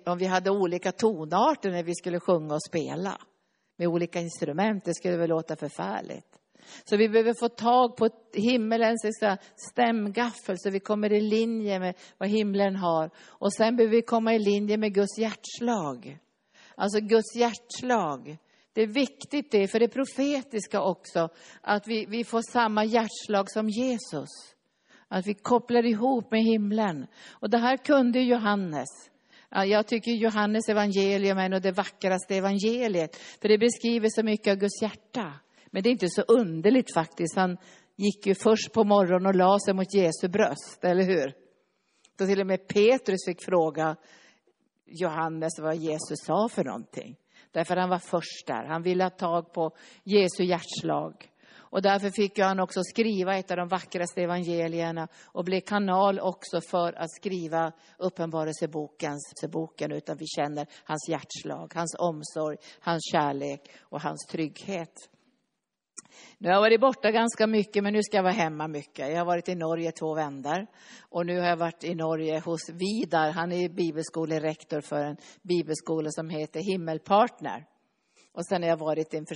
om vi hade olika tonarter när vi skulle sjunga och spela. Med olika instrument, det skulle väl låta förfärligt. Så vi behöver få tag på himmelens stämgaffel så vi kommer i linje med vad himlen har. Och sen behöver vi komma i linje med Guds hjärtslag. Alltså Guds hjärtslag. Det är viktigt det, för det profetiska också. Att vi får samma hjärtslag som Jesus. Att vi kopplar ihop med himlen. Och det här kunde Johannes. Jag tycker Johannes evangelium är en av det vackraste evangeliet. För det beskriver så mycket av Guds hjärta. Men det är inte så underligt faktiskt. Han gick ju först på morgonen och la sig mot Jesu bröst, eller hur? Då till och med Petrus fick fråga Johannes vad Jesus sa för någonting. Därför han var först där. Han ville ha tag på Jesu hjärtslag. Och därför fick han också skriva ett av de vackraste evangelierna. Och blev kanal också för att skriva uppenbarelseboken. Utan vi känner hans hjärtslag, hans omsorg, hans kärlek och hans trygghet. Nu har jag varit borta ganska mycket, men nu ska jag vara hemma mycket. Jag har varit i Norge 2 vändor. Och nu har jag varit i Norge hos Vidar. Han är bibelskolerektor för en bibelskola som heter Himmelpartner. Och sen har jag varit i en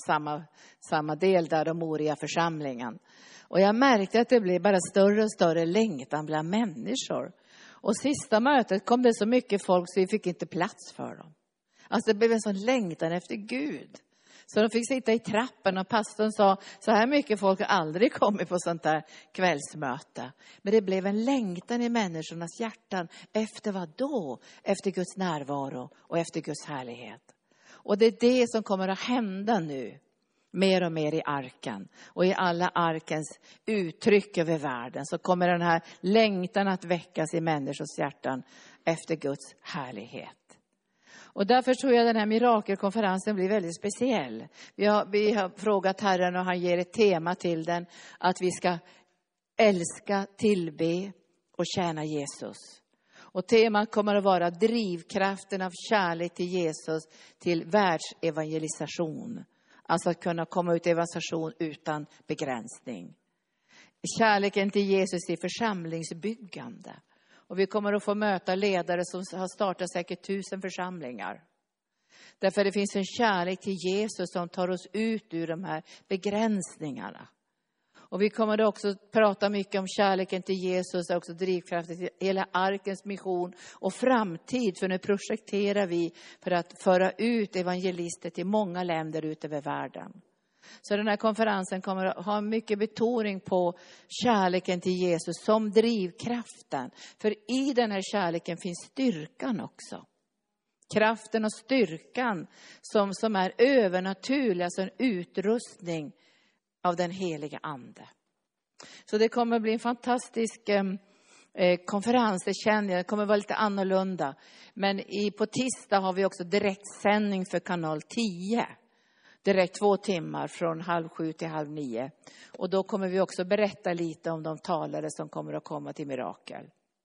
samma del där, de Moria församlingen. Och jag märkte att det blev bara större och större längtan bland människor. Och sista mötet kom det så mycket folk så vi fick inte plats för dem. Alltså det blev en sån längtan efter Gud. Så de fick sitta i trappen och pastorn sa, så här mycket folk har aldrig kommit på sånt där kvällsmöte. Men det blev en längtan i människornas hjärtan. Efter vad då? Efter Guds närvaro och efter Guds härlighet. Och det är det som kommer att hända nu. Mer och mer i arken. Och i alla arkens uttryck över världen. Så kommer den här längtan att väckas i människors hjärtan efter Guds härlighet. Och därför tror jag den här mirakelkonferensen blir väldigt speciell. Vi har frågat Herren och han ger ett tema till den. Att vi ska älska, tillbe och tjäna Jesus. Och temat kommer att vara drivkraften av kärlek till Jesus till världsevangelisation. Alltså att kunna komma ut i evangelisation utan begränsning. Kärleken till Jesus i församlingsbyggande. Och vi kommer att få möta ledare som har startat säkert 1000 församlingar. Därför det finns en kärlek till Jesus som tar oss ut ur de här begränsningarna. Och vi kommer också prata mycket om kärleken till Jesus och också drivkraften till hela arkens mission och framtid. För nu projekterar vi för att föra ut evangelister till många länder ut över världen. Så den här konferensen kommer att ha mycket betoning på kärleken till Jesus som drivkraften. För i den här kärleken finns styrkan också. Kraften och styrkan som är övernaturlig, alltså en utrustning av den heliga ande. Så det kommer att bli en fantastisk konferens, det känner jag. Det kommer att vara lite annorlunda. Men på tisdag har vi också direktsändning för kanal 10. Direkt 2 timmar från 6:30 till 8:30. Och då kommer vi också berätta lite om de talare som kommer att komma till mirakel.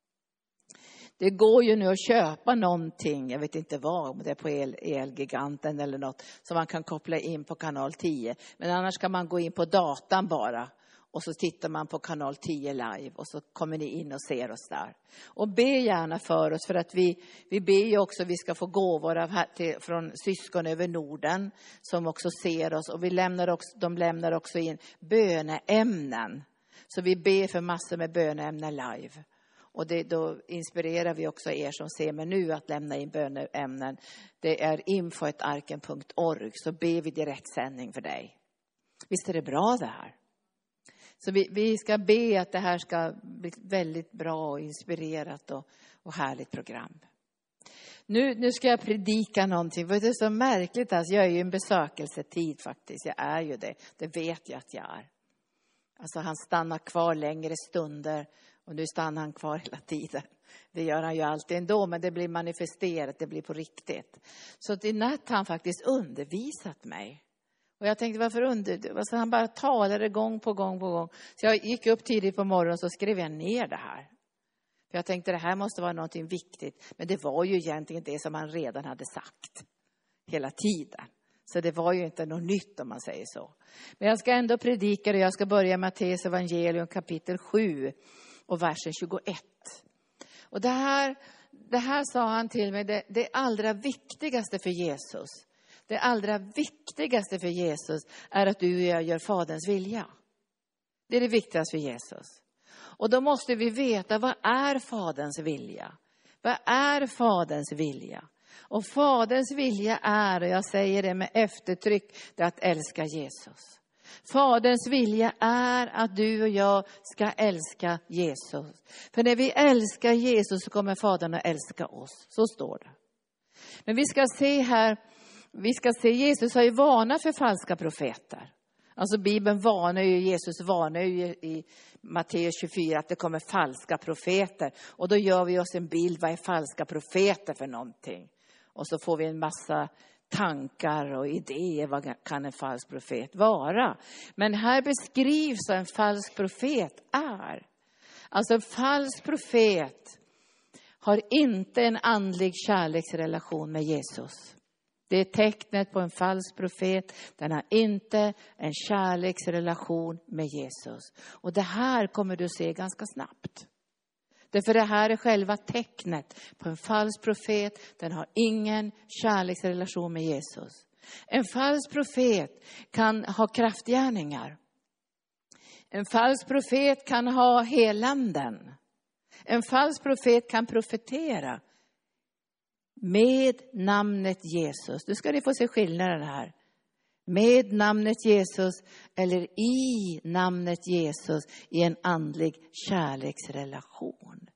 Det går ju nu att köpa någonting, jag vet inte vad, om det är på Elgiganten eller något, som man kan koppla in på kanal 10. Men annars kan man gå in på datan bara. Och så tittar man på kanal 10 live och så kommer ni in och ser oss där. Och be gärna för oss, för att vi ber ju också vi ska få gåvor från syskon över Norden som också ser oss. Och de lämnar också in böneämnen. Så vi ber för massor med böneämnen live. Och då inspirerar vi också er som ser mig nu att lämna in böneämnen. Det är info@arken.org, så ber vi direktsändning för dig. Visst är det bra det här? Så vi ska be att det här ska bli väldigt bra och inspirerat och härligt program. Nu ska jag predika någonting. För det är så märkligt. Alltså, jag är ju en besökelsetid faktiskt. Jag är ju det. Det vet jag att jag är. Alltså han stannar kvar längre stunder. Och nu stannar han kvar hela tiden. Det gör han ju alltid ändå. Men det blir manifesterat. Det blir på riktigt. Så i natt har han faktiskt undervisat mig. Och jag tänkte så han bara talade gång på gång. Så jag gick upp tidigt på morgonen så skrev jag ner det här. För jag tänkte det här måste vara någonting viktigt. Men det var ju egentligen det som han redan hade sagt. Hela tiden. Så det var ju inte något nytt om man säger så. Men jag ska ändå predika det. Jag ska börja med Matteus evangelium kapitel 7 och versen 21. Och det det här sa han till mig, det allra viktigaste för Jesus. Det allra viktigaste för Jesus är att du och jag gör Faderns vilja. Det är det viktigaste för Jesus. Och då måste vi veta, vad är Faderns vilja? Vad är Faderns vilja? Och Faderns vilja är, och jag säger det med eftertryck, det är att älska Jesus. Faderns vilja är att du och jag ska älska Jesus. För när vi älskar Jesus så kommer Fadern att älska oss. Så står det. Men vi ska se här, Jesus har ju varnat för falska profeter. Alltså Bibeln Jesus varnar ju i Matteus 24 att det kommer falska profeter. Och då gör vi oss en bild, vad är falska profeter för någonting? Och så får vi en massa tankar och idéer, vad kan en falsk profet vara? Men här beskrivs vad en falsk profet är. Alltså en falsk profet har inte en andlig kärleksrelation med Jesus. Det är tecknet på en falsk profet. Den har inte en kärleksrelation med Jesus. Och det här kommer du se ganska snabbt. Därför det här är själva tecknet på en falsk profet. Den har ingen kärleksrelation med Jesus. En falsk profet kan ha kraftgärningar. En falsk profet kan ha helanden. En falsk profet kan profetera med namnet Jesus. Nu ska ni få se skillnaden här. Med namnet Jesus eller i namnet Jesus i en andlig kärleksrelation.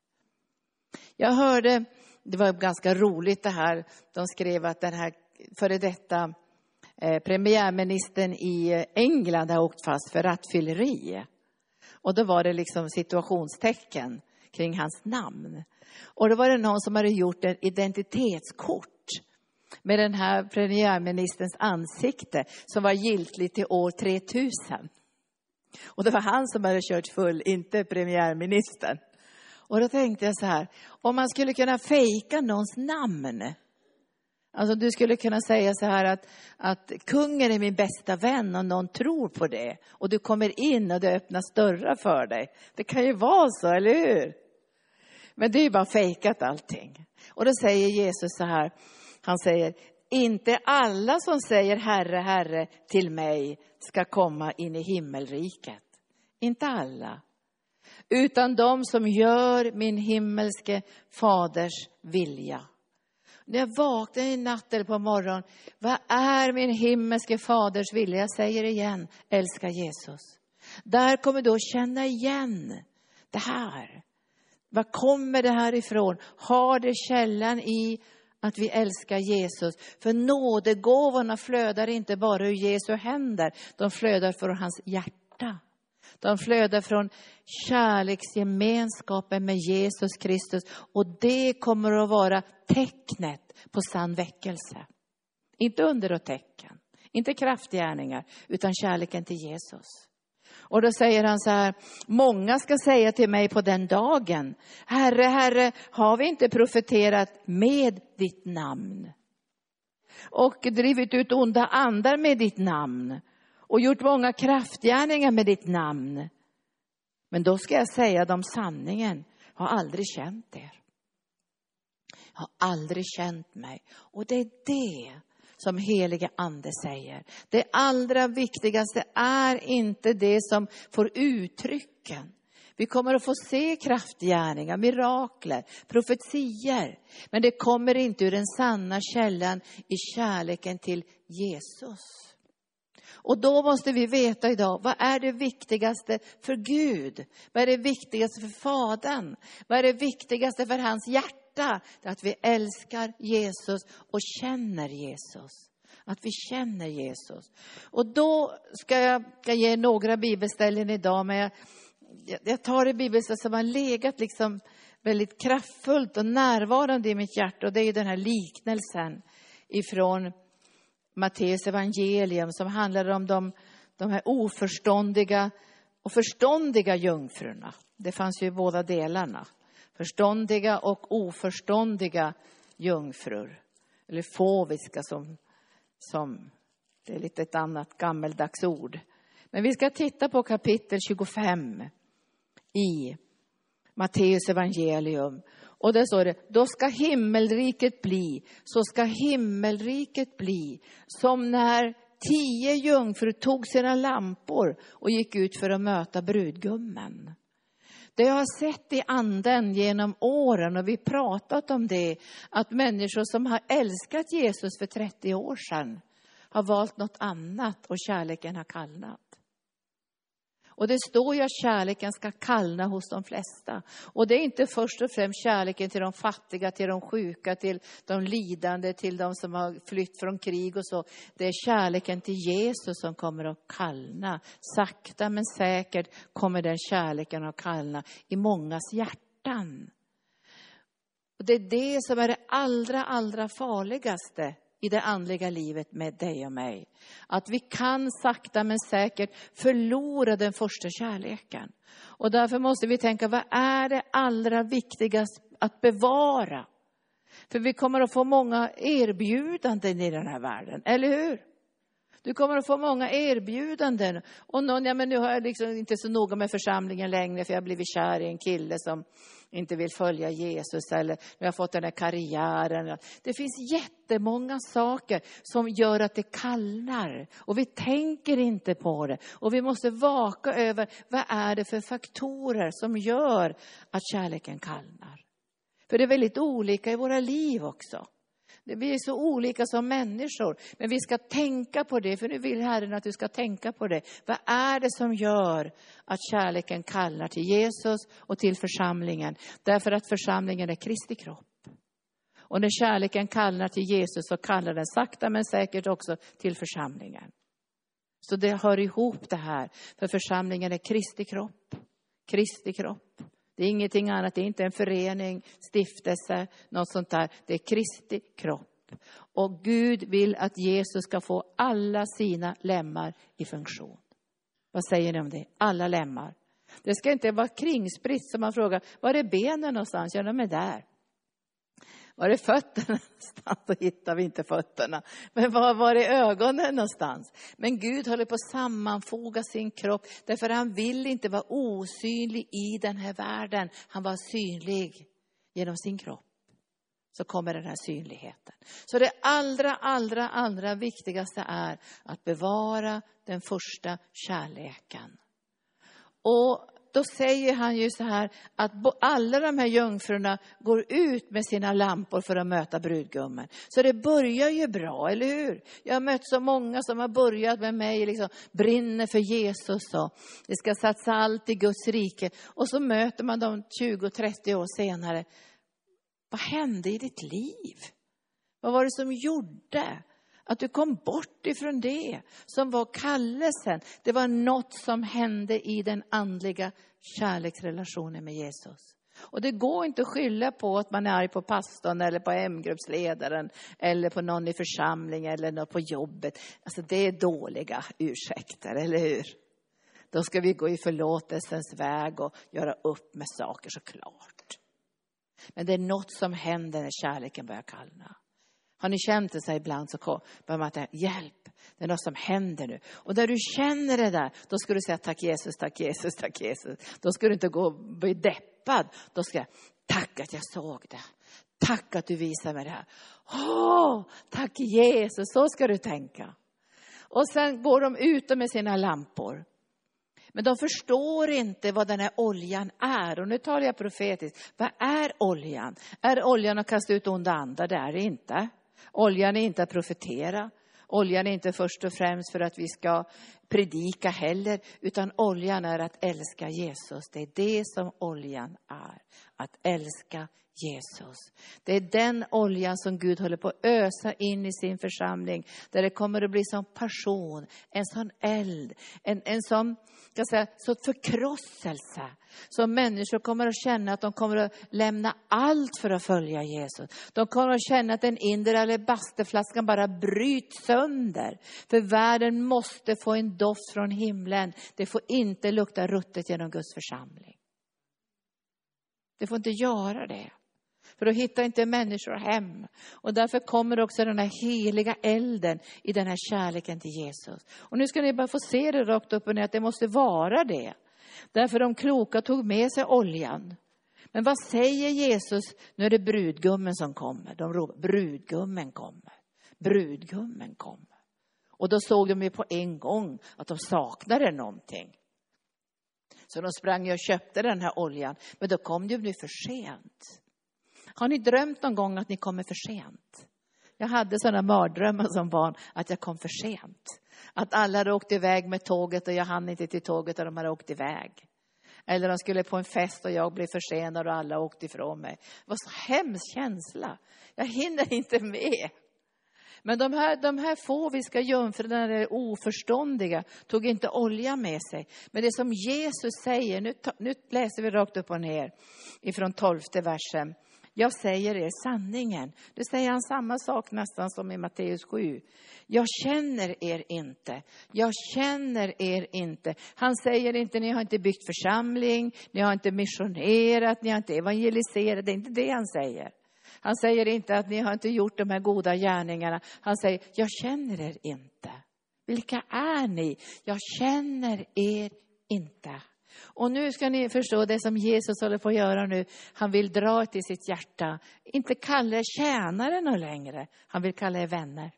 Jag hörde, det var ganska roligt det här. De skrev att den här före detta premiärministern i England har åkt fast för rattfylleri. Och då var det liksom situationstecken kring hans namn. Och då var det någon som hade gjort en identitetskort med den här premiärministerns ansikte som var giltigt till år 3000. Och det var han som hade kört full, inte premiärministern. Och då tänkte jag så här, om man skulle kunna fejka någons namn. Alltså du skulle kunna säga så här att kungen är min bästa vän och någon tror på det. Och du kommer in och det öppnas dörrar för dig. Det kan ju vara så, eller hur? Men det är ju bara fejkat allting. Och då säger Jesus så här, han säger, inte alla som säger Herre, Herre till mig ska komma in i himmelriket. Inte alla. Utan de som gör min himmelske faders vilja. När jag vaknar i natt eller på morgon, vad är min himmelske faders vilja? Jag säger igen, älska Jesus. Där kommer du att känna igen det här. Var kommer det här ifrån? Har det källan i att vi älskar Jesus? För nådegåvorna flödar inte bara ur Jesu händer. De flödar från hans hjärta. De flödar från kärleksgemenskapen med Jesus Kristus. Och det kommer att vara tecknet på sann väckelse. Inte under och tecken. Inte kraftgärningar. Utan kärleken till Jesus. Och då säger han så här, många ska säga till mig på den dagen, Herre, Herre, har vi inte profeterat med ditt namn? Och drivit ut onda andar med ditt namn? Och gjort många kraftgärningar med ditt namn? Men då ska jag säga dem sanningen, jag har aldrig känt er. Jag har aldrig känt mig. Och det är det som helige ande säger. Det allra viktigaste är inte det som får uttrycken. Vi kommer att få se kraftgärningar, mirakler, profetier. Men det kommer inte ur den sanna källan i kärleken till Jesus. Och då måste vi veta idag, vad är det viktigaste för Gud? Vad är det viktigaste för Fadern? Vad är det viktigaste för hans hjärta? Det är att vi älskar Jesus och känner Jesus. Att vi känner Jesus. Och då ska jag ge några bibelställen idag. Men jag tar det bibelställen som har legat liksom väldigt kraftfullt och närvarande i mitt hjärta. Och det är den här liknelsen ifrån Matteus evangelium som handlar om de här oförståndiga och förståndiga jungfrurna. Det fanns ju i båda delarna. Förståndiga och oförståndiga jungfrur. Eller fåviska som det är lite ett annat gammeldags ord. Men vi ska titta på kapitel 25 i Matteus evangelium. Och där står det, då ska himmelriket bli, så ska himmelriket bli som när 10 jungfrur tog sina lampor och gick ut för att möta brudgummen. Det jag har sett i anden genom åren, och vi pratat om det, att människor som har älskat Jesus för 30 år sedan har valt något annat och kärleken har kallnat. Och det står ju att kärleken ska kallna hos de flesta. Och det är inte först och främst kärleken till de fattiga, till de sjuka, till de lidande, till de som har flytt från krig och så. Det är kärleken till Jesus som kommer att kallna. Sakta men säkert kommer den kärleken att kallna i mångas hjärtan. Och det är det som är det allra farligaste i det andliga livet med dig och mig. Att vi kan sakta men säkert förlora den första kärleken. Och därför måste vi tänka, vad är det allra viktigaste att bevara? För vi kommer att få många erbjudanden i den här världen, eller hur? Du kommer att få många erbjudanden. Och någon, ja men nu har jag liksom inte så noga med församlingen längre, för jag har blivit kär i en kille som inte vill följa Jesus, eller nu har jag fått den här karriären. Det finns jättemånga saker som gör att det kallnar. Och vi tänker inte på det. Och vi måste vaka över, vad är det för faktorer som gör att kärleken kallnar? För det är väldigt olika i våra liv också. Vi är så olika som människor. Men vi ska tänka på det. För nu vill Herren att du ska tänka på det. Vad är det som gör att kärleken kallar till Jesus och till församlingen? Därför att församlingen är Kristi kropp. Och när kärleken kallar till Jesus, så kallar den sakta men säkert också till församlingen. Så det hör ihop det här. För församlingen är Kristi kropp. Kristi kropp. Det är ingenting annat, det är inte en förening, stiftelse, något sånt där. Det är Kristi kropp. Och Gud vill att Jesus ska få alla sina lemmar i funktion. Vad säger ni om det? Alla lemmar. Det ska inte vara kringspritt som man frågar, var är benen någonstans? Ja, de är där. Var är fötterna någonstans? Då hittar vi inte fötterna. Men var är ögonen någonstans? Men Gud håller på att sammanfoga sin kropp. Därför han vill inte vara osynlig i den här världen. Han var synlig genom sin kropp. Så kommer den här synligheten. Så det allra viktigaste är att bevara den första kärleken. Och då säger han ju så här, att alla de här jungfrurna går ut med sina lampor för att möta brudgummen. Så det börjar ju bra, eller hur? Jag har mött så många som har börjat med mig, liksom, brinner för Jesus och det ska satsa allt i Guds rike. Och så möter man dem 20-30 år senare. Vad hände i ditt liv? Vad var det som gjorde att du kom bort ifrån det som var kallelsen? Det var något som hände i den andliga kärleksrelationen med Jesus. Och det går inte att skylla på att man är arg på pastorn eller på hemgruppsledaren eller på någon i församlingen eller något på jobbet. Alltså det är dåliga ursäkter, eller hur? Då ska vi gå i förlåtelsens väg och göra upp med saker, såklart. Men det är något som händer när kärleken börjar kallna. Har ni känt det så ibland, så börjar man tänka, hjälp, det är något som händer nu. Och när du känner det där, då ska du säga tack Jesus, tack Jesus, tack Jesus. Då ska du inte gå och bli deppad. Då ska jag, tack att jag såg det. Tack att du visar mig det här. Tack Jesus, så ska du tänka. Och sen går de ut med sina lampor. Men de förstår inte vad den här oljan är. Och nu talar jag profetiskt. Vad är oljan? Är oljan att kasta ut onda andar? Det är det inte. Oljan är inte att profetera. Oljan är inte först och främst för att vi ska predika heller. Utan oljan är att älska Jesus. Det är det som oljan är. Att älska Jesus. Det är den oljan som Gud håller på att ösa in i sin församling. Där det kommer att bli som passion. En sån eld. En sån, ska jag säga, så förkrosselse. Så människor kommer att känna att de kommer att lämna allt för att följa Jesus. De kommer att känna att den inre alabasterflaskan bara bryts sönder. För världen måste få en doft från himlen. Det får inte lukta ruttet genom Guds församling. Det får inte göra det. För då hittar inte människor hem. Och därför kommer också den här heliga elden i den här kärleken till Jesus. Och nu ska ni bara få se det rakt upp och ner att det måste vara det. Därför de kloka tog med sig oljan. Men vad säger Jesus? Nu är det brudgummen som kommer. De ropar, brudgummen kommer. Brudgummen kommer. Och då såg de ju på en gång att de saknade någonting. Så de sprang och köpte den här oljan. Men då kom det ju för sent. Har ni drömt någon gång att ni kommer för sent? Jag hade sådana mardrömmar som barn att jag kom för sent. Att alla hade åkt iväg med tåget och jag hann inte till tåget och de hade åkt iväg. Eller de skulle på en fest och jag blev försenad och alla åkte ifrån mig. Det var så hemsk känsla. Jag hinner inte med. Men de här fåviska jungfrurna, är oförståndiga, tog inte olja med sig. Men det som Jesus säger, nu läser vi rakt upp och ner ifrån 12:e versen. Jag säger er sanningen. Nu säger han samma sak nästan som i Matteus 7. Jag känner er inte. Jag känner er inte. Han säger inte, ni har inte byggt församling. Ni har inte missionerat. Ni har inte evangeliserat. Det är inte det han säger. Han säger inte att ni har inte gjort de här goda gärningarna. Han säger, jag känner er inte. Vilka är ni? Jag känner er inte. Och nu ska ni förstå det som Jesus håller på att göra nu. Han vill dra till sitt hjärta. Inte kalla er tjänare någon längre. Han vill kalla er vänner.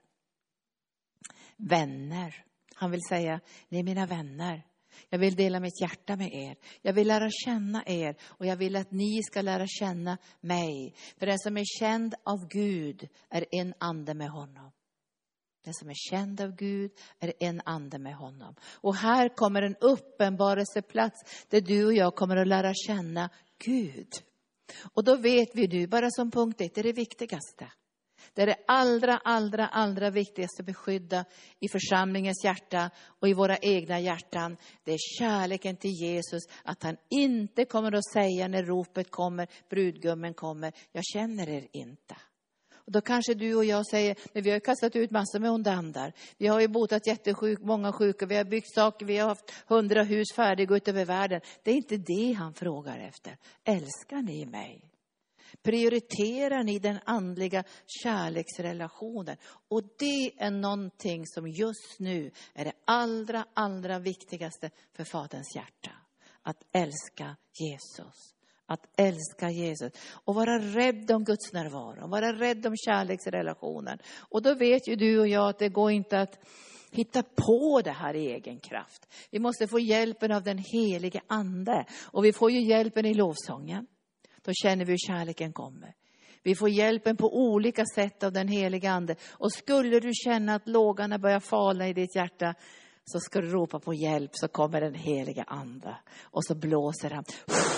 Vänner. Han vill säga, ni är mina vänner. Jag vill dela mitt hjärta med er. Jag vill lära känna er. Och jag vill att ni ska lära känna mig. För den som är känd av Gud är en ande med honom. Den som är känd av Gud är en ande med honom. Och här kommer en uppenbarelseplats där du och jag kommer att lära känna Gud. Och då vet vi nu, bara som punkt 1, det är det viktigaste. Det är det allra viktigaste beskydda i församlingens hjärta och i våra egna hjärtan. Det är kärleken till Jesus. Att han inte kommer att säga när ropet kommer, brudgummen kommer, jag känner er inte. Och då kanske du och jag säger, men vi har kastat ut massor med onda andar. Vi har ju botat många sjuka, vi har byggt saker, vi har haft 100 hus färdiga ut över världen. Det är inte det han frågar efter. Älskar ni mig? Prioriterar ni den andliga kärleksrelationen? Och det är någonting som just nu är det allra viktigaste för Faderns hjärta. Att älska Jesus. Att älska Jesus. Och vara rädd om Guds närvaro. Vara rädd om kärleksrelationen. Och då vet ju du och jag att det går inte att hitta på det här i egen kraft. Vi måste få hjälpen av den helige ande. Och vi får ju hjälpen i lovsången. Då känner vi hur kärleken kommer. Vi får hjälpen på olika sätt av den heliga ande. Och skulle du känna att lågorna börjar falla i ditt hjärta, så ska du ropa på hjälp, så kommer den heliga ande. Och så blåser han.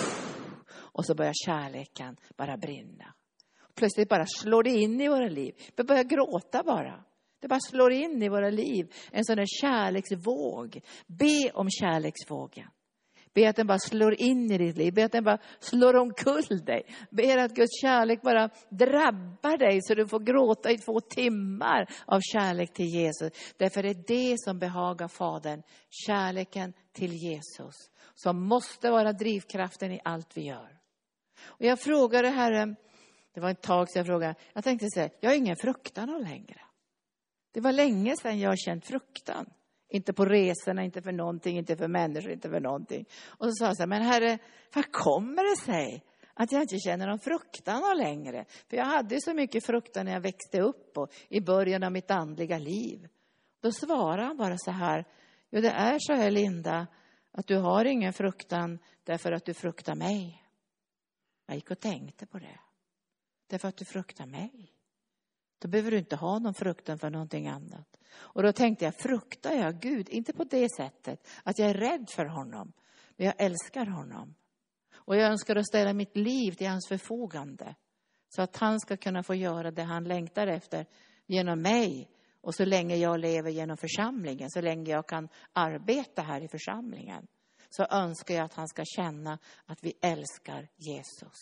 Och så börjar kärleken bara brinna. Plötsligt bara slår det in i våra liv. Vi börjar gråta bara. Det bara slår in i våra liv. En sån där kärleksvåg. Be om kärleksvågen. Be att den bara slår in i ditt liv. Be att den bara slår omkull dig. Be att Guds kärlek bara drabbar dig så du får gråta i 2 timmar av kärlek till Jesus. Därför är det som behagar Fadern. Kärleken till Jesus. Som måste vara drivkraften i allt vi gör. Och jag frågade Herren, det var ett tag sedan jag frågade. Jag tänkte säga, jag har ingen fruktan längre. Det var länge sedan jag har känt fruktan. Inte på resorna, inte för någonting, inte för människor, inte för någonting. Och så sa jag så här, men Herre, vad kommer det sig att jag inte känner någon fruktan längre? För jag hade så mycket fruktan när jag växte upp och i början av mitt andliga liv. Då svarade han bara så här, jo det är så här Linda, att du har ingen fruktan därför att du fruktar mig. Jag gick och tänkte på det. Därför att du fruktar mig. Då behöver du inte ha någon fruktan för någonting annat. Och då tänkte jag, fruktar jag Gud? Inte på det sättet att jag är rädd för honom. Men jag älskar honom. Och jag önskar att ställa mitt liv till hans förfogande. Så att han ska kunna få göra det han längtar efter genom mig. Och så länge jag lever genom församlingen, så länge jag kan arbeta här i församlingen, så önskar jag att han ska känna att vi älskar Jesus.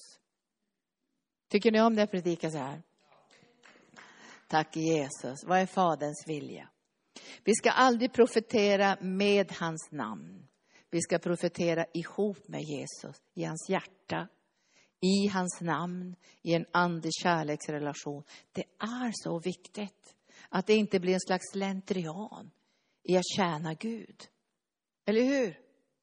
Tycker ni om det jag predikar så här? Tack Jesus. Vad är Faderns vilja? Vi ska aldrig profetera med hans namn. Vi ska profetera ihop med Jesus. I hans hjärta. I hans namn. I en andlig kärleksrelation. Det är så viktigt. Att det inte blir en slags slentrian i att tjäna Gud. Eller hur?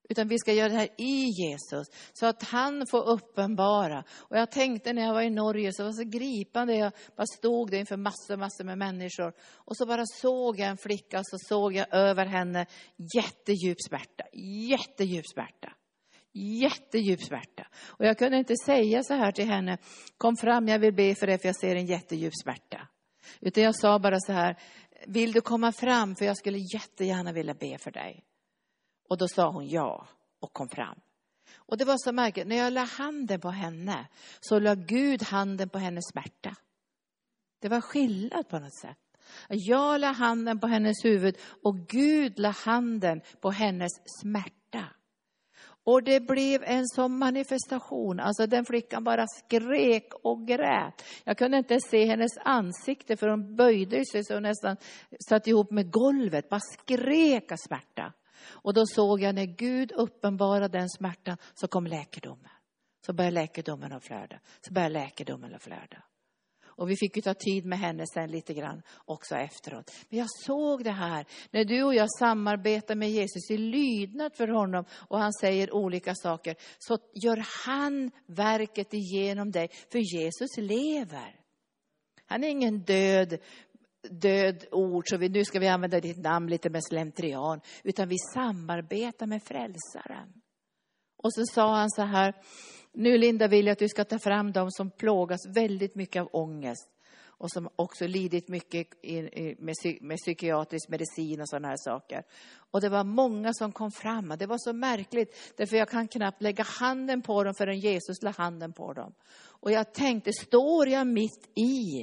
Utan vi ska göra det här i Jesus. Så att han får uppenbara. Och jag tänkte när jag var i Norge så var det så gripande. Jag bara stod där inför massor med människor. Och så bara såg jag en flicka och så såg jag över henne jättedjup smärta. Jättedjup smärta. Jättedjup smärta. Och jag kunde inte säga så här till henne. Kom fram, jag vill be för dig för jag ser en jättedjup smärta. Utan jag sa bara så här. Vill du komma fram för jag skulle jättegärna vilja be för dig. Och då sa hon ja och kom fram. Och det var så märkligt. När jag la handen på henne så la Gud handen på hennes smärta. Det var skillnad på något sätt. Jag la handen på hennes huvud och Gud la handen på hennes smärta. Och det blev en sån manifestation. Alltså den flickan bara skrek och grät. Jag kunde inte se hennes ansikte för hon böjde sig så nästan satt ihop med golvet. Bara skrek av smärta. Och då såg jag när Gud uppenbarade den smärtan så kom läkedomen. Så började läkedomen att flöda. Så började läkedomen att flöda. Och vi fick ju ta tid med henne sen lite grann också efteråt. Men jag såg det här. När du och jag samarbetar med Jesus i lydnad för honom. Och han säger olika saker. Så gör han verket igenom dig. För Jesus lever. Han är ingen död ord. Så nu ska vi använda ditt namn lite med slentrian. Utan vi samarbetar med frälsaren. Och så sa han så här. Nu Linda vill jag att du ska ta fram dem som plågas väldigt mycket av ångest. Och som också lidit mycket med psykiatrisk medicin och sådana här saker. Och det var många som kom fram. Det var så märkligt. Därför jag kan knappt lägga handen på dem förrän Jesus la handen på dem. Och jag tänkte, står jag mitt i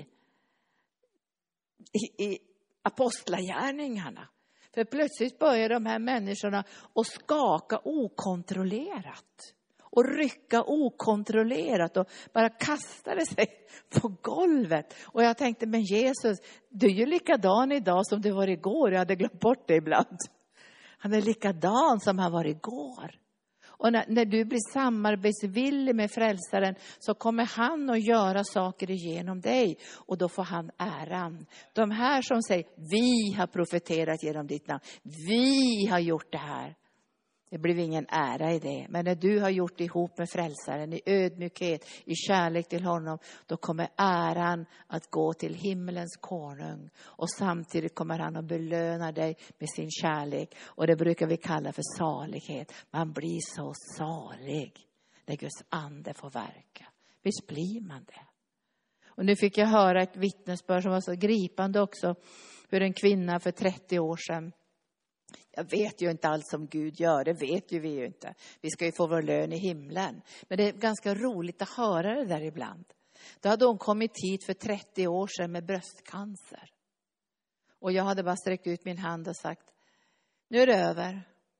apostlagärningarna? För plötsligt börjar de här människorna att skaka okontrollerat. Och rycka okontrollerat och bara kastade sig på golvet. Och jag tänkte, men Jesus, du är ju likadan idag som du var igår. Jag hade glömt bort det ibland. Han är likadan som han var igår. Och när du blir samarbetsvillig med frälsaren så kommer han att göra saker igenom dig. Och då får han äran. De här som säger, vi har profeterat genom ditt namn. Vi har gjort det här. Det blev ingen ära i det. Men när du har gjort det ihop med frälsaren i ödmjukhet, i kärlek till honom. Då kommer äran att gå till himmelens konung. Och samtidigt kommer han att belöna dig med sin kärlek. Och det brukar vi kalla för salighet. Man blir så salig när Guds ande får verka. Visst blir man det. Och nu fick jag höra ett vittnesbörd som var så gripande också. Hur en kvinna för 30 år sedan. Jag vet ju inte allt som Gud gör, det vet ju vi ju inte. Vi ska ju få vår lön i himlen. Men det är ganska roligt att höra det där ibland. Då hade hon kommit hit för 30 år sedan med bröstcancer. Och jag hade bara sträckt ut min hand och sagt, nu är det över.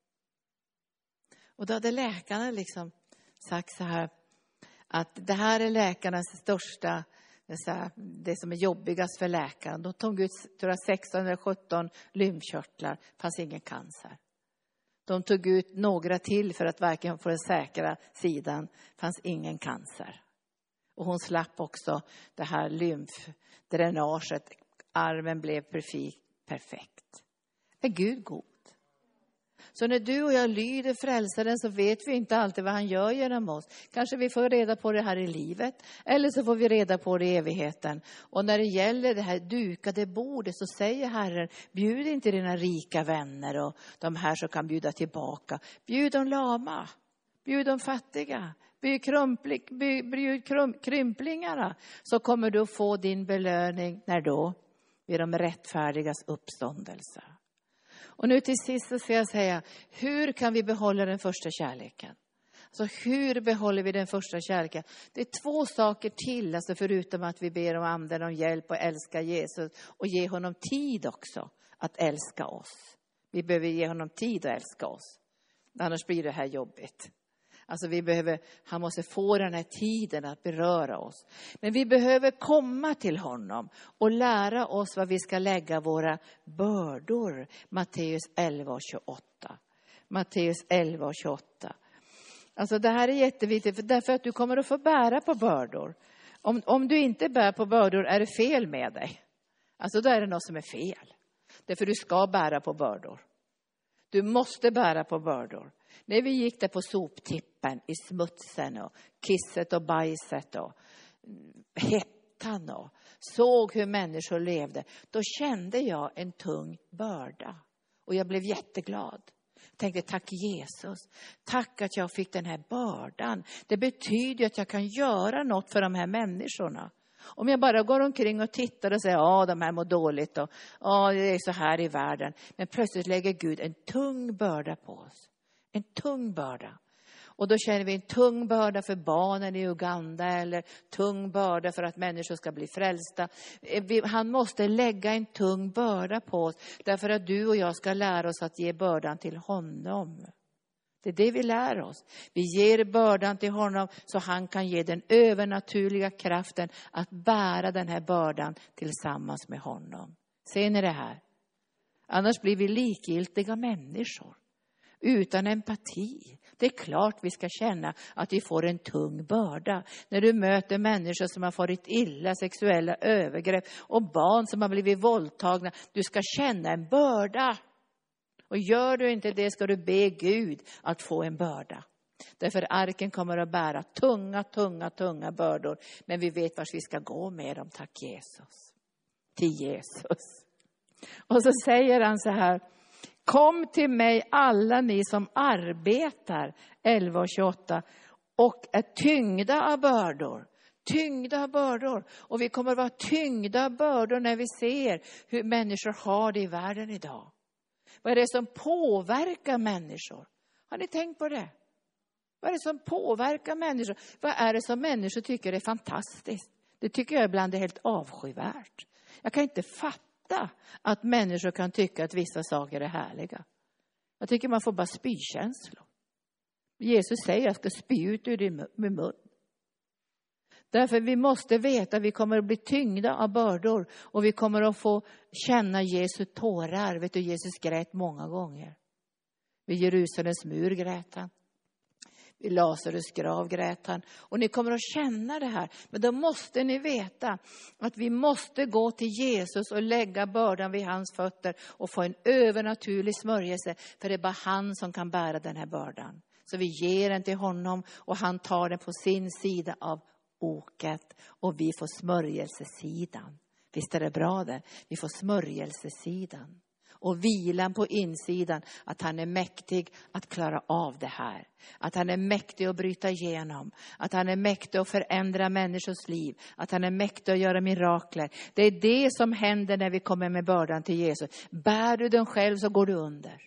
Och då hade läkarna liksom sagt så här, att det här är läkarnas största, det som är jobbigast för läkaren. De tog ut 16 eller 17 lymfkörtlar. Fanns ingen cancer. De tog ut några till för att verkligen få den säkra sidan. Fanns ingen cancer. Och hon slapp också det här lymfdränaget. Armen blev perfekt. Är Gud god? Så när du och jag lyder frälsaren så vet vi inte alltid vad han gör genom oss. Kanske vi får reda på det här i livet. Eller så får vi reda på det i evigheten. Och när det gäller det här dukade bordet så säger Herren, bjud inte dina rika vänner och de här som kan bjuda tillbaka. Bjud de lama. Bjud de fattiga. Bjud krymplingarna. Så kommer du att få din belöning när då? Vid de rättfärdigas uppståndelse. Och nu till sist så ska jag säga, hur kan vi behålla den första kärleken? Alltså hur behåller vi den första kärleken? Det är 2 saker till, alltså förutom att vi ber om anden om hjälp och älska Jesus. Och ge honom tid också att älska oss. Vi behöver ge honom tid att älska oss. Annars blir det här jobbigt. Alltså han måste få den här tiden att beröra oss. Men vi behöver komma till honom och lära oss vad vi ska lägga våra bördor. Matteus 11 och 28. Matteus 11 och 28. Alltså det här är jätteviktigt därför att du kommer att få bära på bördor. Om du inte bär på bördor är det fel med dig. Alltså då är det något som är fel. Därför du ska bära på bördor. Du måste bära på bördor. När vi gick där på soptippen i smutsen och kisset och bajset och hettan och såg hur människor levde, då kände jag en tung börda. Och jag blev jätteglad. Jag tänkte, tack Jesus. Tack att jag fick den här bördan. Det betyder att jag kan göra något för de här människorna. Om jag bara går omkring och tittar och säger, ja, de här mår dåligt och ja, det är så här i världen. Men plötsligt lägger Gud en tung börda på oss. En tung börda. Och då känner vi en tung börda för barnen i Uganda eller tung börda för att människor ska bli frälsta. Han måste lägga en tung börda på oss därför att du och jag ska lära oss att ge bördan till honom. Det är det vi lär oss. Vi ger bördan till honom så han kan ge den övernaturliga kraften att bära den här bördan tillsammans med honom. Ser ni det här? Annars blir vi likgiltiga människor utan empati. Det är klart vi ska känna att vi får en tung börda. När du möter människor som har farit illa, sexuella övergrepp och barn som har blivit våldtagna. Du ska känna en börda. Och gör du inte det ska du be Gud att få en börda. Därför arken kommer att bära tunga bördor. Men vi vet vart vi ska gå med dem, tack Jesus. Till Jesus. Och så säger han så här. Kom till mig alla ni som arbetar, 11:28, och är tyngda av bördor. Tyngda av bördor. Och vi kommer att vara tyngda av bördor när vi ser hur människor har det i världen idag. Vad är det som påverkar människor? Har ni tänkt på det? Vad är det som påverkar människor? Vad är det som människor tycker är fantastiskt? Det tycker jag ibland är helt avskyvärt. Jag kan inte fatta att människor kan tycka att vissa saker är härliga. Jag tycker man får bara spykänslor. Jesus säger att jag ska spy ut ur din mun. Därför vi måste veta att vi kommer att bli tyngda av bördor. Och vi kommer att få känna Jesu tårar. Vet du, Jesus grät många gånger. Vid Jerusalems mur grät han. Vid Lazarus grav grät han. Och ni kommer att känna det här. Men då måste ni veta att vi måste gå till Jesus och lägga bördan vid hans fötter. Och få en övernaturlig smörjelse. För det är bara han som kan bära den här bördan. Så vi ger den till honom och han tar den på sin sida av oket. Och vi får smörjelsesidan. Visst är det bra det? Vi får smörjelsesidan. Och vilan på insidan att han är mäktig att klara av det här. Att han är mäktig att bryta igenom. Att han är mäktig att förändra människors liv. Att han är mäktig att göra mirakler. Det är det som händer när vi kommer med bördan till Jesus. Bär du den själv så går du under.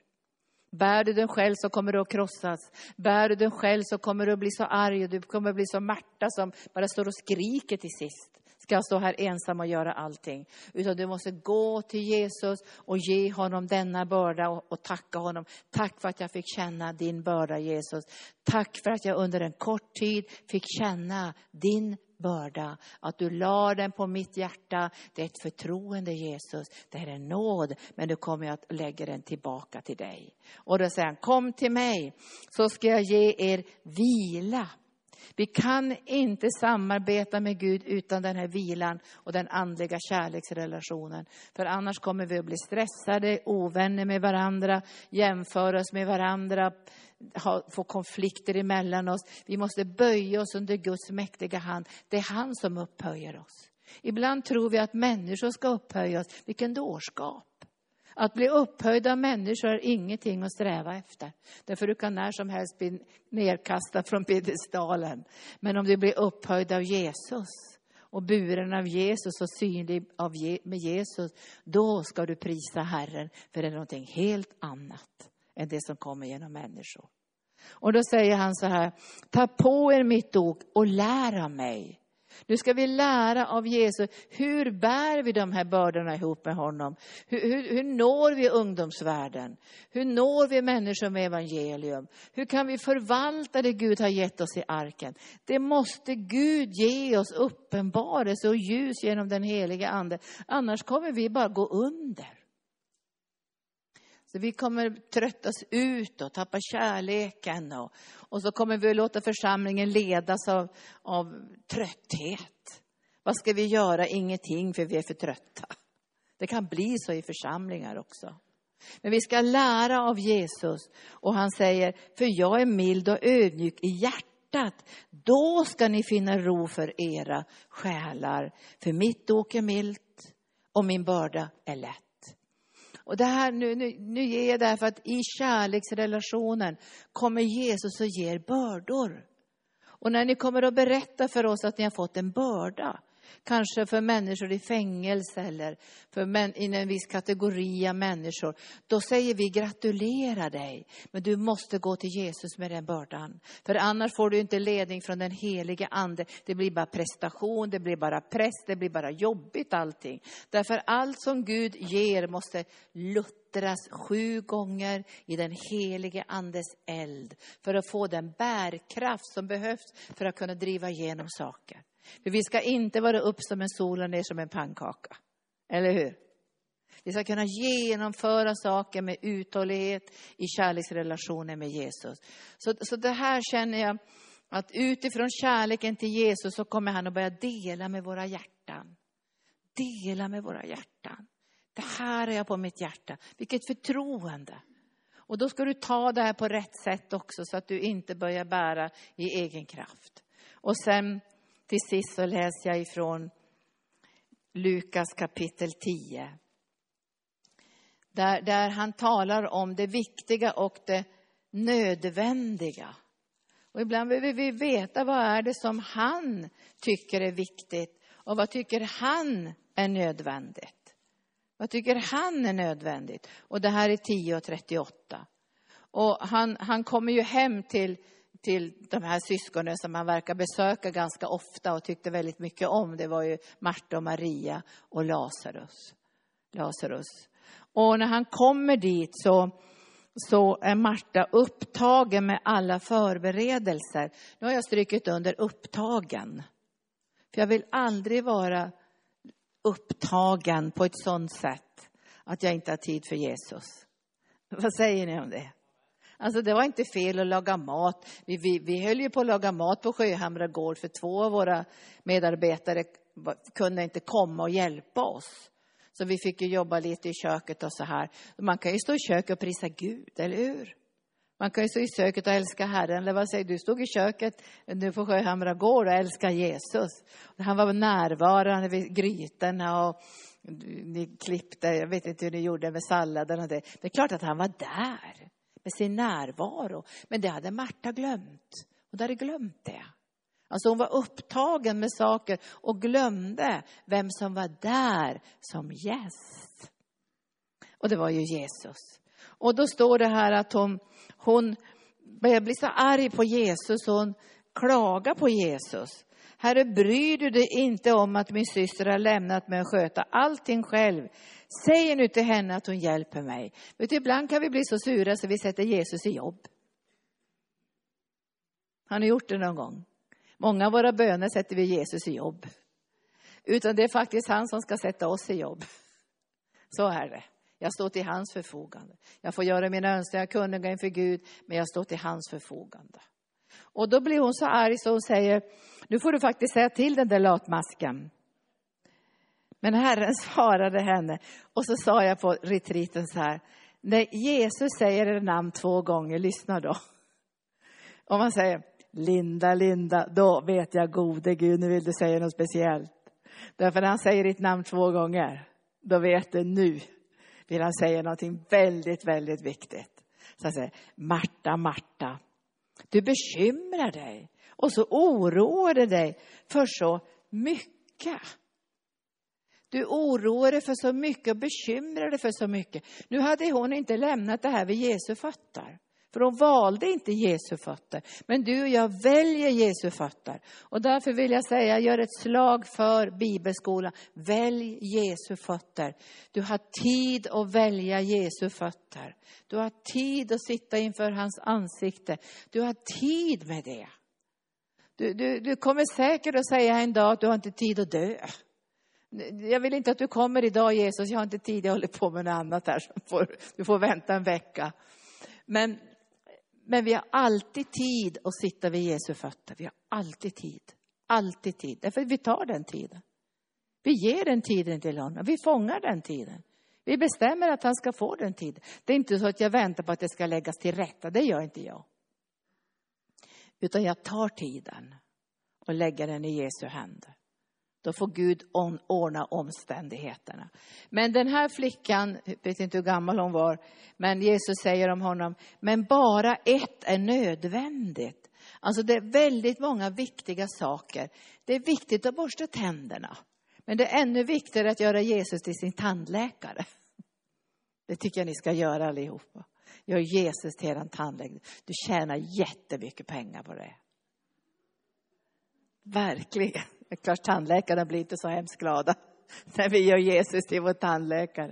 Bär du den själv så kommer du att krossas. Bär du den själv så kommer du att bli så arg. Och du kommer att bli så Marta som bara står och skriker till sist. Ska jag stå här ensam och göra allting. Utan du måste gå till Jesus och ge honom denna börda och tacka honom. Tack för att jag fick känna din börda, Jesus. Tack för att jag under en kort tid fick känna din börda. Att du la den på mitt hjärta. Det är ett förtroende, Jesus. Det är en nåd. Men du kommer att lägga den tillbaka till dig. Och då säger han, kom till mig så ska jag ge er vila. Vi kan inte samarbeta med Gud utan den här vilan och den andliga kärleksrelationen. För annars kommer vi att bli stressade, ovänner med varandra, jämföra oss med varandra, få konflikter emellan oss. Vi måste böja oss under Guds mäktiga hand. Det är han som upphöjer oss. Ibland tror vi att människor ska upphöja oss. Vilken dårskap. Att bli upphöjd av människor är ingenting att sträva efter. Därför du kan när som helst bli nedkastad från piedestalen. Men om du blir upphöjd av Jesus och buren av Jesus och synlig med Jesus, då ska du prisa Herren. För det är någonting helt annat än det som kommer genom människor. Och då säger han så här, ta på er mitt ok och lär av mig. Nu ska vi lära av Jesus. Hur bär vi de här bördorna ihop med honom? Hur når vi ungdomsvärlden? Hur når vi människor med evangelium? Hur kan vi förvalta det Gud har gett oss i arken? Det måste Gud ge oss uppenbarelse och ljus genom den heliga ande. Annars kommer vi bara gå under. Så vi kommer tröttas ut och tappa kärleken. Och så kommer vi att låta församlingen ledas av trötthet. Vad ska vi göra? Ingenting, för vi är för trötta. Det kan bli så i församlingar också. Men vi ska lära av Jesus. Och han säger, för jag är mild och ödmjuk i hjärtat. Då ska ni finna ro för era själar. För mitt ok är milt och min börda är lätt. Och det här, nu ger jag det här för att i kärleksrelationen kommer Jesus och ger bördor. Och när ni kommer att berätta för oss att ni har fått en börda, kanske för människor i fängelse eller för i en viss kategori av människor, då säger vi gratulerar dig. Men du måste gå till Jesus med den bördan. För annars får du inte ledning från den helige ande. Det blir bara prestation, det blir bara press, det blir bara jobbigt allting. Därför allt som Gud ger måste luttras 7 gånger i den helige andes eld. För att få den bärkraft som behövs för att kunna driva igenom saker. För vi ska inte vara upp som en sol och ner som en pannkaka. Eller hur? Vi ska kunna genomföra saker med uthållighet i kärleksrelationen med Jesus. Så det här känner jag att utifrån kärleken till Jesus så kommer han att börja dela med våra hjärtan. Dela med våra hjärtan. Det här är jag på mitt hjärta. Vilket förtroende. Och då ska du ta det här på rätt sätt också så att du inte börjar bära i egen kraft. Och sen till sist så läser jag ifrån Lukas kapitel 10. Där han talar om det viktiga och det nödvändiga. Och ibland vill vi veta vad är det som han tycker är viktigt. Och vad tycker han är nödvändigt. Vad tycker han är nödvändigt. Och det här är 10:38. Och han kommer ju hem till de här syskonen som han verkar besöka ganska ofta och tyckte väldigt mycket om. Det var ju Marta och Maria och Lazarus. Och när han kommer dit så är Marta upptagen med alla förberedelser. Nu har jag strykit under upptagen. För jag vill aldrig vara upptagen på ett sådant sätt att jag inte har tid för Jesus. Vad säger ni om det? Alltså det var inte fel att laga mat. Vi höll ju på att laga mat på Sjöhamra gård för 2 av våra medarbetare kunde inte komma och hjälpa oss. Så vi fick ju jobba lite i köket och så här. Man kan ju stå i köket och prisa Gud, eller hur? Man kan ju stå i köket och älska Herren. Eller vad säger du? Stod i köket nu på Sjöhamra gård och älska Jesus. Han var närvarande vid grytorna och ni klippte, jag vet inte hur ni gjorde med salladen och det. Det är klart att han var där med sin närvaro. Men det hade Marta glömt. Och hade glömt det. Alltså hon var upptagen med saker och glömde vem som var där som gäst. Och det var ju Jesus. Och då står det här att hon börjar bli så arg på Jesus och hon klagar på Jesus. Herre, bryr du dig inte om att min syster har lämnat mig att sköta allting själv? Säg nu till henne att hon hjälper mig. Vet du, ibland kan vi bli så sura så vi sätter Jesus i jobb. Har ni gjort det någon gång? Många av våra böner sätter vi Jesus i jobb. Utan det är faktiskt han som ska sätta oss i jobb. Så är det. Jag står till hans förfogande. Jag får göra mina önskningar kunniga inför Gud, men jag står till hans förfogande. Och då blir hon så arg så hon säger, nu får du faktiskt säga till den där latmasken. Men Herren svarade henne. Och så sa jag på retriten så här, när Jesus säger det namn 2 gånger, lyssna då. Om man säger, Linda, då vet jag gode Gud, nu vill du säga något speciellt. Därför när han säger ditt namn 2 gånger, då vet du nu vill han säga någonting väldigt, väldigt viktigt. Så han säger, Marta, du bekymrar dig och så oroar du dig för så mycket. Du oroar dig för så mycket och bekymrar dig för så mycket. Nu hade hon inte lämnat det här vid Jesu fötter. För hon valde inte Jesu fötter. Men du och jag väljer Jesu fötter. Och därför vill jag säga, gör ett slag för bibelskolan. Välj Jesu fötter. Du har tid att välja Jesu fötter. Du har tid att sitta inför hans ansikte. Du har tid med det. Du kommer säkert att säga en dag att du har inte tid att dö. Jag vill inte att du kommer idag, Jesus. Jag har inte tid, jag håller på med något annat här. Du får vänta en vecka. Men vi har alltid tid att sitta vid Jesu fötter. Vi har alltid tid. Alltid tid. Därför vi tar den tiden. Vi ger den tiden till honom. Vi fångar den tiden. Vi bestämmer att han ska få den tid. Det är inte så att jag väntar på att det ska läggas till rätta. Det gör inte jag. Utan jag tar tiden och lägger den i Jesu händer. Då får Gud ordna omständigheterna. Men den här flickan, jag vet inte hur gammal hon var, men Jesus säger om honom, men bara ett är nödvändigt. Alltså det är väldigt många viktiga saker. Det är viktigt att borsta tänderna. Men det är ännu viktigare att göra Jesus till sin tandläkare. Det tycker jag ni ska göra allihopa. Gör Jesus till en tandläkare. Du tjänar jättemycket pengar på det. Verkligen. Det är klart tandläkarna blir inte så hemskt glada när vi gör Jesus till vår tandläkare.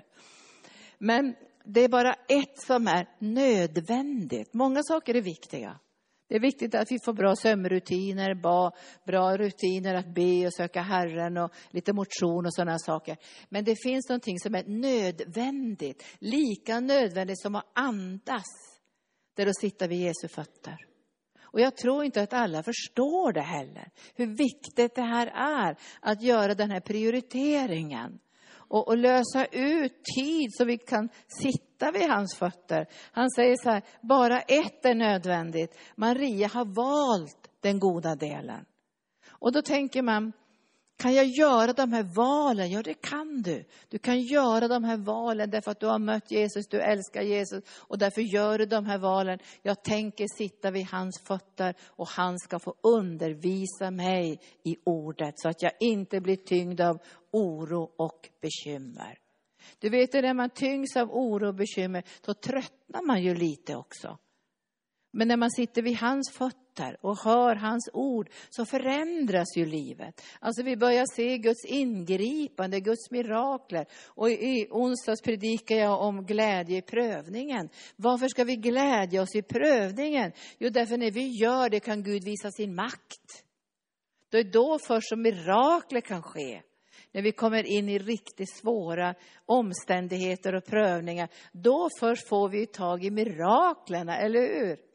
Men det är bara ett som är nödvändigt. Många saker är viktiga. Det är viktigt att vi får bra sömnrutiner, bra rutiner att be och söka Herren och lite motion och sådana saker. Men det finns någonting som är nödvändigt. Lika nödvändigt som att andas. Det är att sitta vid Jesu fötter. Och jag tror inte att alla förstår det heller. Hur viktigt det här är att göra den här prioriteringen. Och lösa ut tid så vi kan sitta vid hans fötter. Han säger så här, bara ett är nödvändigt. Maria har valt den goda delen. Och då tänker man, kan jag göra de här valen? Ja, det kan du. Du kan göra de här valen därför att du har mött Jesus, du älskar Jesus. Och därför gör du de här valen. Jag tänker sitta vid hans fötter och han ska få undervisa mig i ordet. Så att jag inte blir tyngd av oro och bekymmer. Du vet, när man tyngs av oro och bekymmer, då tröttnar man ju lite också. Men när man sitter vid hans fötter och hör hans ord så förändras ju livet. Alltså vi börjar se Guds ingripande, Guds mirakler. Och i onsdags predikar jag om glädje i prövningen. Varför ska vi glädja oss i prövningen? Jo, därför när vi gör det kan Gud visa sin makt. Det är då först som mirakler kan ske. När vi kommer in i riktigt svåra omständigheter och prövningar. Då först får vi tag i miraklerna, eller hur?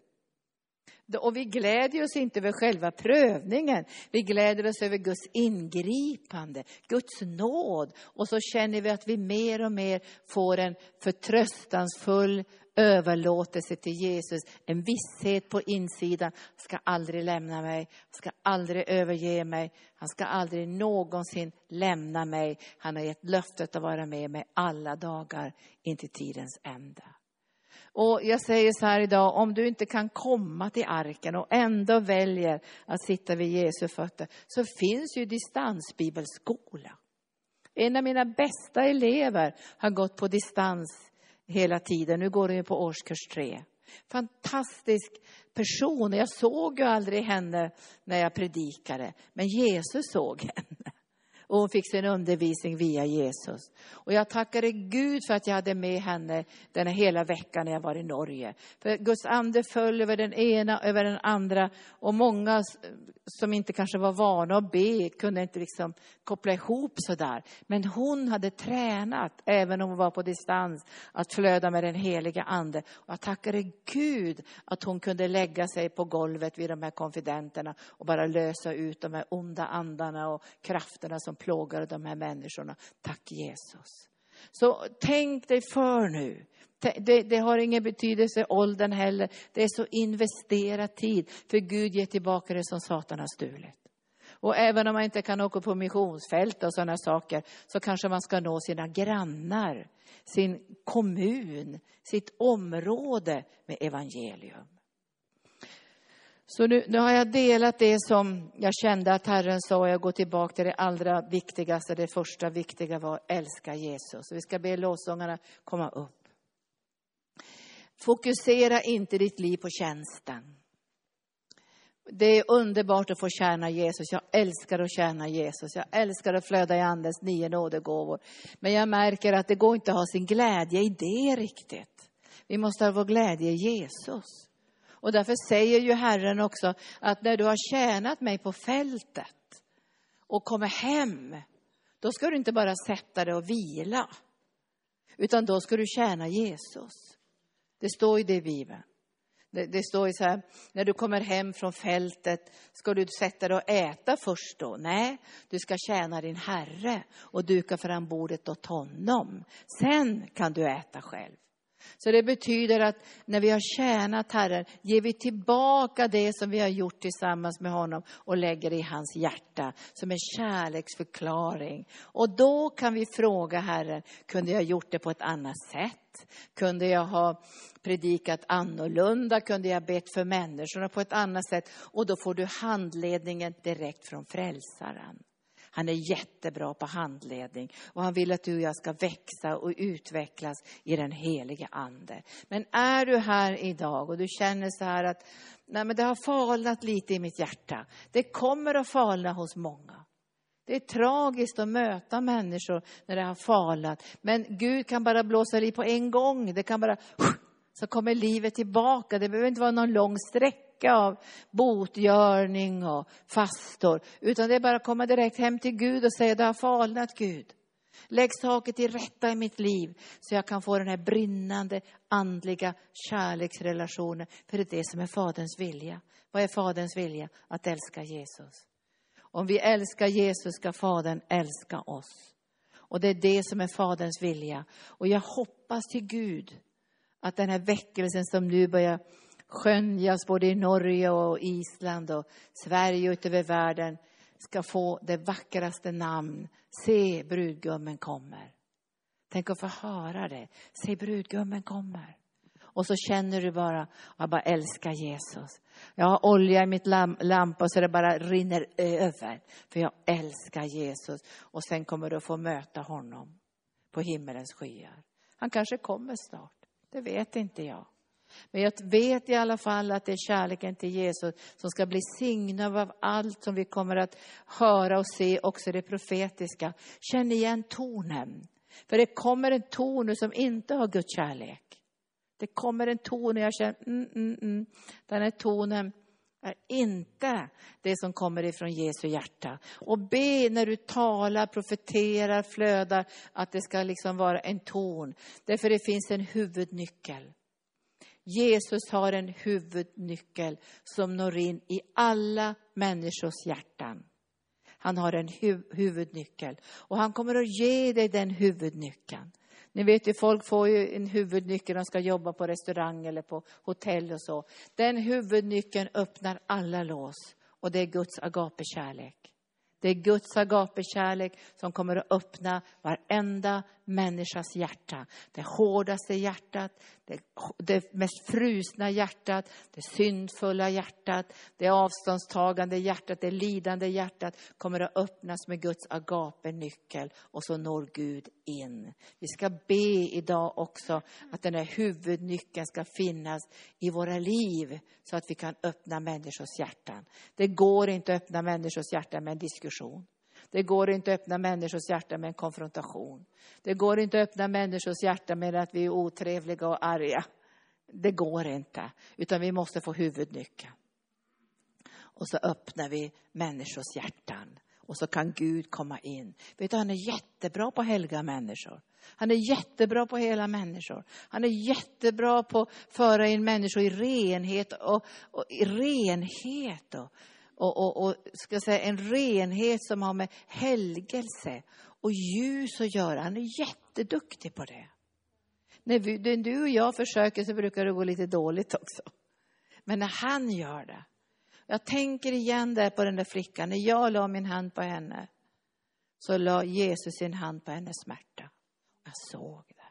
Och vi glädjer oss inte över själva prövningen. Vi glädjer oss över Guds ingripande, Guds nåd. Och så känner vi att vi mer och mer får en förtröstansfull överlåtelse till Jesus. En visshet på insidan. Han ska aldrig lämna mig. Han ska aldrig överge mig. Han ska aldrig någonsin lämna mig. Han har gett löftet att vara med mig alla dagar in till tidens ände. Och jag säger så här idag, om du inte kan komma till arken och ändå väljer att sitta vid Jesu fötter, så finns ju distansbibelskola. En av mina bästa elever har gått på distans hela tiden. Nu går hon ju på årskurs 3. Fantastisk person. Jag såg ju aldrig henne när jag predikade, men Jesus såg henne. Och hon fick sin undervisning via Jesus. Och jag tackade Gud för att jag hade med henne den här hela veckan när jag var i Norge. För Guds ande föll över den ena, över den andra. Och många som inte kanske var vana att be kunde inte liksom koppla ihop sådär. Men hon hade tränat, även om hon var på distans, att flöda med den heliga ande. Och jag tackade Gud att hon kunde lägga sig på golvet vid de här konfidenterna. Och bara lösa ut de här onda andarna och krafterna som plågar de här människorna. Tack Jesus. Så tänk dig för nu. Det har ingen betydelse åldern heller. Det är så investerad tid. För Gud ger tillbaka det som Satan har stulit. Och även om man inte kan åka på missionsfält och sådana saker, så kanske man ska nå sina grannar, sin kommun, sitt område med evangelium. Så nu har jag delat det som jag kände att Herren sa. Jag går tillbaka till det allra viktigaste. Det första viktiga var att älska Jesus. Vi ska be lovsångarna komma upp. Fokusera inte ditt liv på tjänsten. Det är underbart att få tjäna Jesus. Jag älskar att tjäna Jesus. Jag älskar att flöda i andens 9 nådegåvor. Men jag märker att det går inte att ha sin glädje i det riktigt. Vi måste ha vår glädje i Jesus. Och därför säger ju Herren också att när du har tjänat mig på fältet och kommer hem, då ska du inte bara sätta dig och vila, utan då ska du tjäna Jesus. Det står i det i Bibeln. Det står ju så här, när du kommer hem från fältet, ska du sätta dig och äta först då? Nej, du ska tjäna din Herre och duka fram bordet åt honom. Sen kan du äta själv. Så det betyder att när vi har tjänat Herren, ger vi tillbaka det som vi har gjort tillsammans med honom och lägger det i hans hjärta som en kärleksförklaring. Och då kan vi fråga Herren, kunde jag gjort det på ett annat sätt? Kunde jag ha predikat annorlunda? Kunde jag bett för människorna på ett annat sätt? Och då får du handledningen direkt från frälsaren. Han är jättebra på handledning och han vill att du och jag ska växa och utvecklas i den heliga ande. Men är du här idag och du känner så här att nej, men det har falnat lite i mitt hjärta. Det kommer att falna hos många. Det är tragiskt att möta människor när det har falnat. Men Gud kan bara blåsa liv på en gång. Det kan bara, så kommer livet tillbaka. Det behöver inte vara någon lång sträcka av botgörning och fastor. Utan det är bara att komma direkt hem till Gud och säga, det har falnat Gud. Lägg saker till rätta i mitt liv så jag kan få den här brinnande andliga kärleksrelationen. För det är det som är Faderns vilja. Vad är Faderns vilja? Att älska Jesus. Om vi älskar Jesus ska Fadern älska oss. Och det är det som är Faderns vilja. Och jag hoppas till Gud att den här väckelsen som nu börjar skönjas både i Norge och Island och Sverige och utöver världen ska få det vackraste namn. Se, brudgummen kommer. Tänk att få höra det. Se, brudgummen kommer. Och så känner du bara, jag bara älskar Jesus. Jag har olja i mitt lampa så det bara rinner över. För jag älskar Jesus. Och sen kommer du att få möta honom på himmelens skyar. Han kanske kommer snart. Det vet inte jag. Men jag vet i alla fall att det är kärleken till Jesus som ska bli signad av allt som vi kommer att höra och se, också det profetiska. Känn igen tonen. För det kommer en ton nu som inte har Guds kärlek. Det kommer en ton och jag känner, den här tonen är inte det som kommer ifrån Jesu hjärta. Och be när du talar, profeterar, flödar att det ska liksom vara en ton. Därför det finns en huvudnyckel. Jesus har en huvudnyckel som når in i alla människors hjärtan. Han har en huvudnyckel och han kommer att ge dig den huvudnyckeln. Ni vet ju, folk får ju en huvudnyckel när de ska jobba på restaurang eller på hotell och så. Den huvudnyckeln öppnar alla lås och det är Guds agapekärlek. Det är Guds agapekärlek som kommer att öppna varenda människas hjärta. Det hårdaste hjärtat, det mest frusna hjärtat, det syndfulla hjärtat, det avståndstagande hjärtat, det lidande hjärtat kommer att öppnas med Guds agapenyckel och så når Gud in. Vi ska be idag också att den här huvudnyckeln ska finnas i våra liv så att vi kan öppna människors hjärtan. Det går inte att öppna människors hjärtan med en diskussion. Det går inte att öppna människors hjärta med en konfrontation. Det går inte att öppna människors hjärta med att vi är otrevliga och arga. Det går inte. Utan vi måste få huvudnyckeln. Och så öppnar vi människors hjärtan. Och så kan Gud komma in. Vet du, han är jättebra på helga människor. Han är jättebra på hela människor. Han är jättebra på att föra in människor i renhet och i renhet och ska säga en renhet som har med helgelse och ljus att göra. Han är jätteduktig på det. När du och jag försöker så brukar det gå lite dåligt också. Men när han gör det. Jag tänker igen där på den där flickan. När jag la min hand på henne så la Jesus sin hand på hennes smärta. Jag såg det.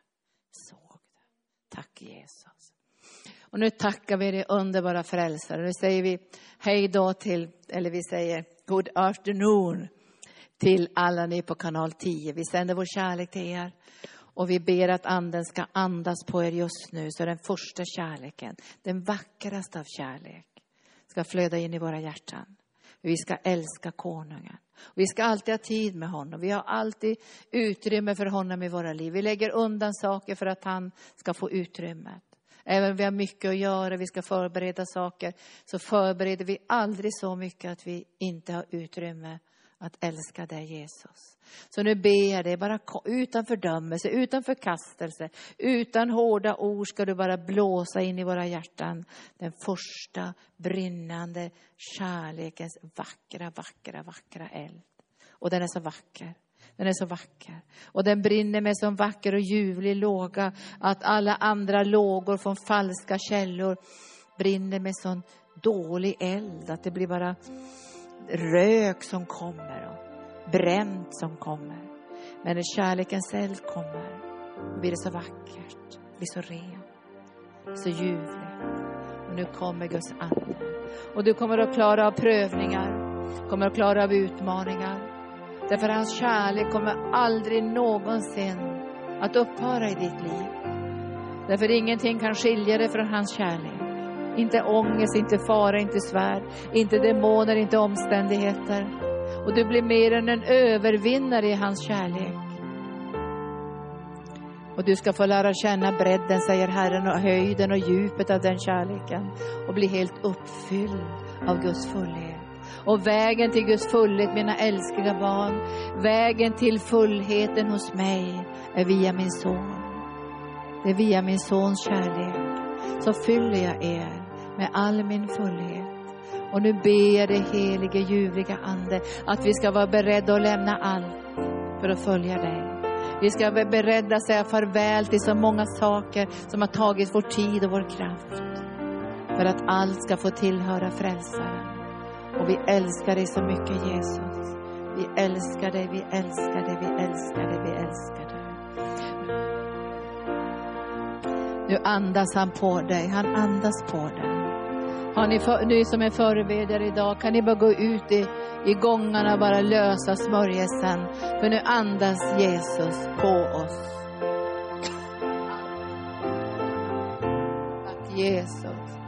Tack Jesus. Och nu tackar vi dig underbara frälsare. Nu säger vi hej då vi säger good afternoon till alla ni på kanal 10. Vi sänder vår kärlek till er. Och vi ber att anden ska andas på er just nu. Så den första kärleken, den vackraste av kärlek, ska flöda in i våra hjärtan. Vi ska älska konungen. Vi ska alltid ha tid med honom. Vi har alltid utrymme för honom i våra liv. Vi lägger undan saker för att han ska få utrymme. Även om vi har mycket att göra, vi ska förbereda saker, så förbereder vi aldrig så mycket att vi inte har utrymme att älska dig, Jesus. Så nu ber jag dig, bara utan fördömelse, utan förkastelse, utan hårda ord ska du bara blåsa in i våra hjärtan den första brinnande kärlekens vackra eld. Och den är så vacker. Den är så vacker. Och den brinner med så vacker och ljuvlig låga att alla andra lågor från falska källor brinner med sån dålig eld att det blir bara rök som kommer och bränt som kommer. Men när kärlekens eld kommer blir det så vackert, blir så rent, så ljuvligt. Och nu kommer Guds ande. Och du kommer att klara av prövningar, kommer att klara av utmaningar. Därför hans kärlek kommer aldrig någonsin att upphöra i ditt liv. Därför ingenting kan skilja dig från hans kärlek. Inte ångest, inte fara, inte svärd, inte demoner, inte omständigheter. Och du blir mer än en övervinnare i hans kärlek. Och du ska få lära känna bredden, säger Herren, och höjden och djupet av den kärleken. Och bli helt uppfylld av Guds fullhet. Och vägen till Guds fullhet, mina älskliga barn, vägen till fullheten hos mig är via min son. Det är via min sons kärlek. Så fyller jag er med all min fullhet. Och nu ber jag dig, helige ljuvliga ande, att vi ska vara beredda att lämna allt för att följa dig. Vi ska vara beredda att säga farväl till så många saker som har tagit vår tid och vår kraft. För att allt ska få tillhöra frälsaren. Och vi älskar dig så mycket, Jesus. Vi älskar dig, vi älskar dig, vi älskar dig, vi älskar dig. Nu andas han på dig, han andas på dig. Har ni som är förebedjare idag, kan ni bara gå ut i gångarna och bara lösa smörjelsen. För nu andas Jesus på oss. Tack Jesus.